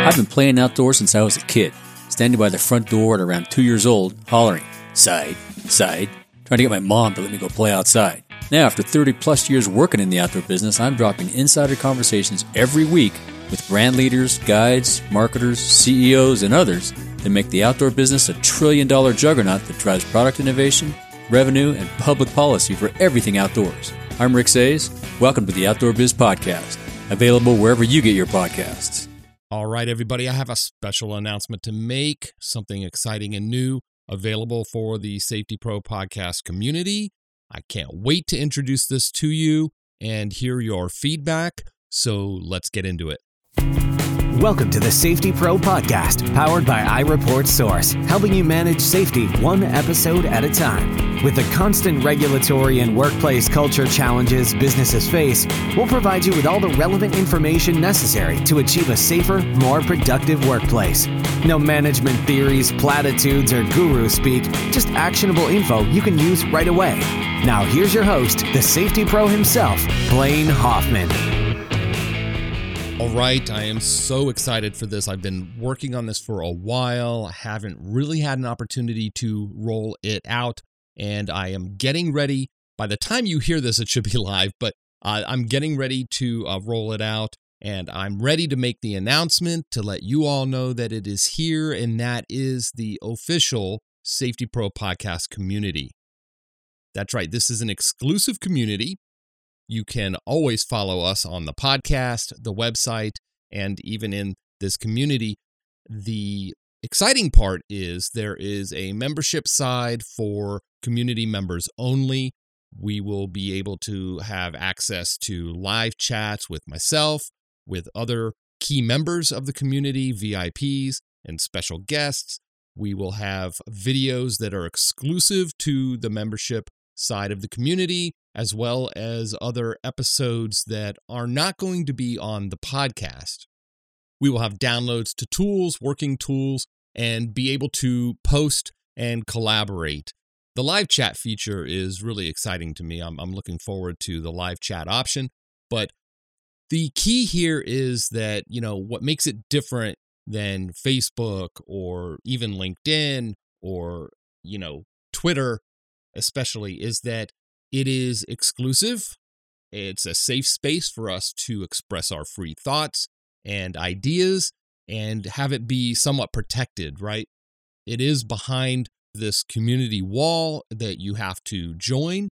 I've been playing outdoors since I was a kid, standing by the front door at around 2 years old, hollering, "Side, side," trying to get my mom to let me go play outside. Now, after 30 plus years working in the outdoor business, I'm dropping insider conversations every week with brand leaders, guides, marketers, CEOs, and others that make the outdoor business a trillion-dollar juggernaut that drives product innovation, revenue, and public policy for everything outdoors. I'm Rick Sayes. Welcome to the Outdoor Biz Podcast, available wherever you get your podcasts. All right, everybody, I have a special announcement to make, something exciting and new available for the Safety Pro podcast community. I can't wait to introduce this to you and hear your feedback, so let's get into it. Welcome to the Safety Pro podcast, powered by iReport Source, helping you manage safety one episode at a time. With the constant regulatory and workplace culture challenges businesses face, we'll provide you with all the relevant information necessary to achieve a safer, more productive workplace. No management theories, platitudes, or guru speak, just actionable info you can use right away. Now here's your host, the Safety Pro himself, Blaine Hoffman. All right, I am so excited for this. I've been working on this for a while. I haven't really had an opportunity to roll it out, and I am getting ready. By the time you hear this, it should be live, but I'm getting ready to roll it out, and I'm ready to make the announcement to let you all know that it is here, and that is the official Safety Pro podcast community. That's right, this is an exclusive community. You can always follow us on the podcast, the website, and even in this community. The exciting part is there is a membership side for community members only. We will be able to have access to live chats with myself, with other key members of the community, VIPs, and special guests. We will have videos that are exclusive to the membership side of the community, as well as other episodes that are not going to be on the podcast. We will have downloads to tools, working tools, and be able to post and collaborate. The live chat feature is really exciting to me. I'm looking forward to the live chat option. But the key here is that, what makes it different than Facebook or even LinkedIn or, Twitter especially, is that it is exclusive. It's a safe space for us to express our free thoughts and ideas and have it be somewhat protected, right? It is behind this community wall that you have to join,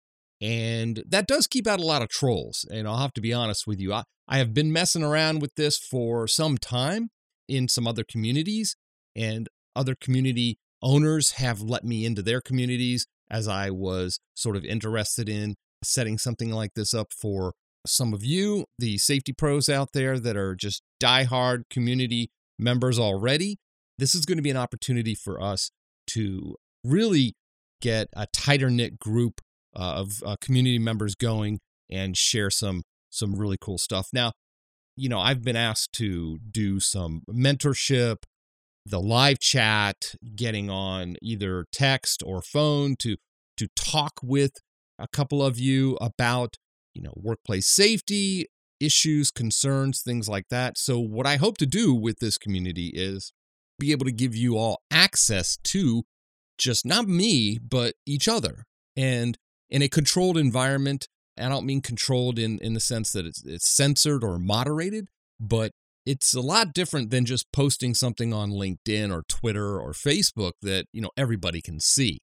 and that does keep out a lot of trolls. And I'll have to be honest with you, I have been messing around with this for some time in some other communities, and other community owners have let me into their communities as I was sort of interested in setting something like this up for some of you, the safety pros out there that are just diehard community members already. This is going to be an opportunity for us to really get a tighter knit group of community members going and share some really cool stuff. Now, I've been asked to do some mentorship, the live chat, getting on either text or phone to talk with a couple of you about, workplace safety issues, concerns, things like that. So what I hope to do with this community is be able to give you all access to just not me, but each other. And in a controlled environment, I don't mean controlled in the sense that it's censored or moderated, but it's a lot different than just posting something on LinkedIn or Twitter or Facebook that, everybody can see.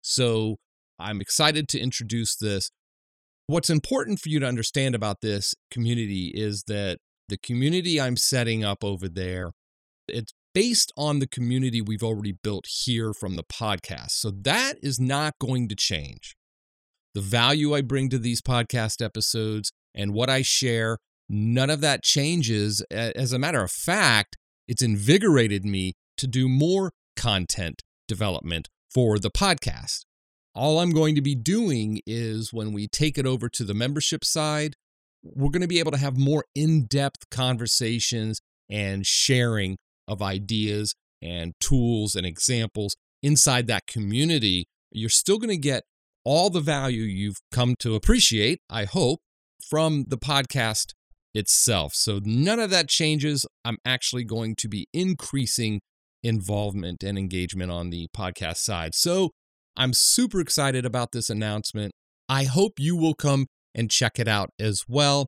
So I'm excited to introduce this. What's important for you to understand about this community is that the community I'm setting up over there, it's based on the community we've already built here from the podcast. So that is not going to change. The value I bring to these podcast episodes and what I share, none of that changes. As a matter of fact, it's invigorated me to do more content development for the podcast. All I'm going to be doing is when we take it over to the membership side, we're going to be able to have more in-depth conversations and sharing of ideas and tools and examples inside that community. You're still going to get all the value you've come to appreciate, I hope, from the podcast itself. So none of that changes. I'm actually going to be increasing involvement and engagement on the podcast side. So I'm super excited about this announcement. I hope you will come and check it out as well.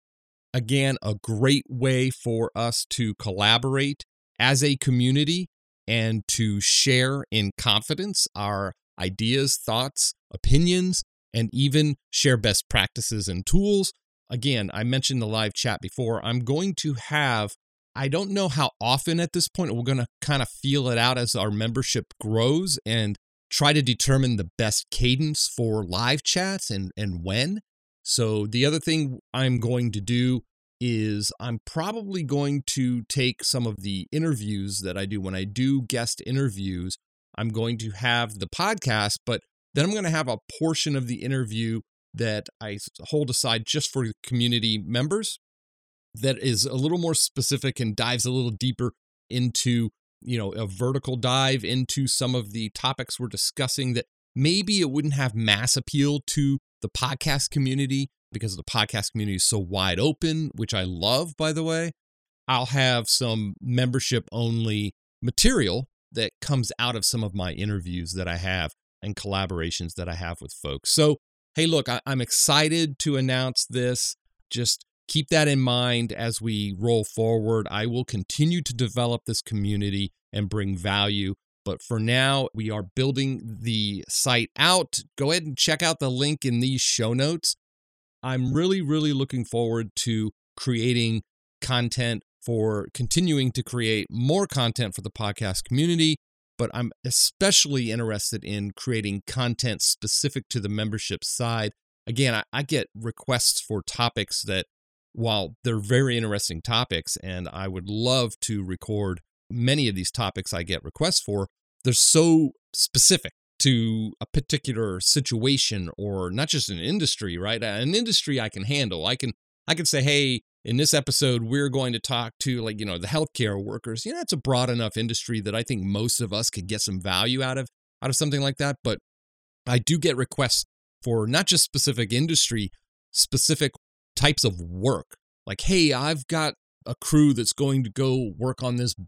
Again, a great way for us to collaborate as a community and to share in confidence our ideas, thoughts, opinions, and even share best practices and tools. Again, I mentioned the live chat before. I'm going to have, I don't know how often at this point, we're going to kind of feel it out as our membership grows and try to determine the best cadence for live chats and when. So the other thing I'm going to do is I'm probably going to take some of the interviews that I do. When I do guest interviews, I'm going to have the podcast, but then I'm going to have a portion of the interview that I hold aside just for community members that is a little more specific and dives a little deeper into, a vertical dive into some of the topics we're discussing that maybe it wouldn't have mass appeal to the podcast community because the podcast community is so wide open, which I love, by the way. I'll have some membership-only material that comes out of some of my interviews that I have and collaborations that I have with folks. So, hey, look, I'm excited to announce this. Just keep that in mind as we roll forward. I will continue to develop this community and bring value. But for now, we are building the site out. Go ahead and check out the link in these show notes. I'm really, really looking forward to creating content, for continuing to create more content for the podcast community. But I'm especially interested in creating content specific to the membership side. Again, I get requests for topics that, while they're very interesting topics, and I would love to record many of these topics I get requests for, they're so specific to a particular situation or not just an industry, right? An industry I can handle. I can say, hey, in this episode, we're going to talk to the healthcare workers. It's a broad enough industry that I think most of us could get some value out of something like that. But I do get requests for not just specific industry, specific types of work. Like, hey, I've got a crew that's going to go work on this,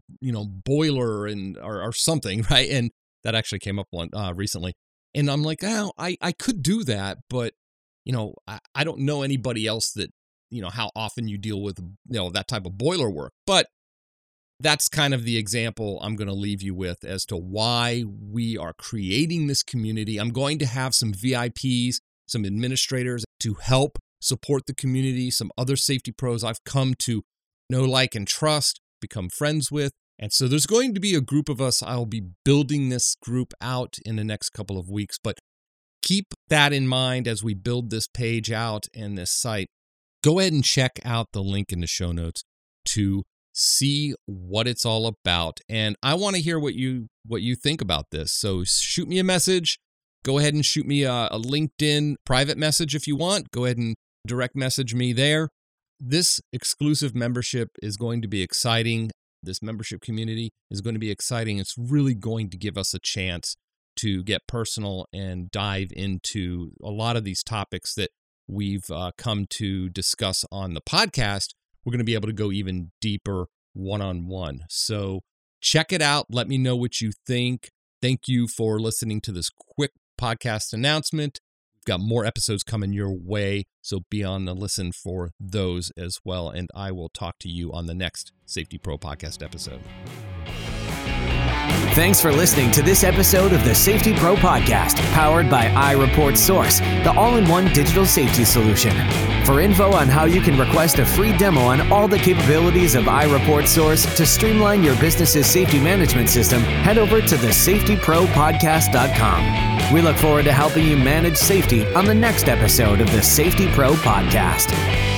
boiler or something, right? And that actually came up recently. And I'm like, oh, I could do that, but, I don't know anybody else that, how often you deal with, that type of boiler work. But that's kind of the example I'm going to leave you with as to why we are creating this community. I'm going to have some VIPs, some administrators to help support the community, some other safety pros I've come to know, like, and trust, become friends with. And so there's going to be a group of us. I'll be building this group out in the next couple of weeks, but keep that in mind as we build this page out and this site. Go ahead and check out the link in the show notes to see what it's all about. And I want to hear what you think about this. So shoot me a message. Go ahead and shoot me a LinkedIn private message if you want. Go ahead and direct message me there. This exclusive membership is going to be exciting. This membership community is going to be exciting. It's really going to give us a chance to get personal and dive into a lot of these topics that we've come to discuss on the podcast. We're going to be able to go even deeper one-on-one. So check it out. Let me know what you think. Thank you for listening to this quick podcast announcement. We've got more episodes coming your way, so be on the listen for those as well. And I will talk to you on the next Safety Pro podcast episode. Thanks for listening to this episode of the Safety Pro Podcast, powered by iReport Source, the all-in-one digital safety solution. For info on how you can request a free demo on all the capabilities of iReport Source to streamline your business's safety management system, head over to thesafetypropodcast.com. We look forward to helping you manage safety on the next episode of the Safety Pro Podcast.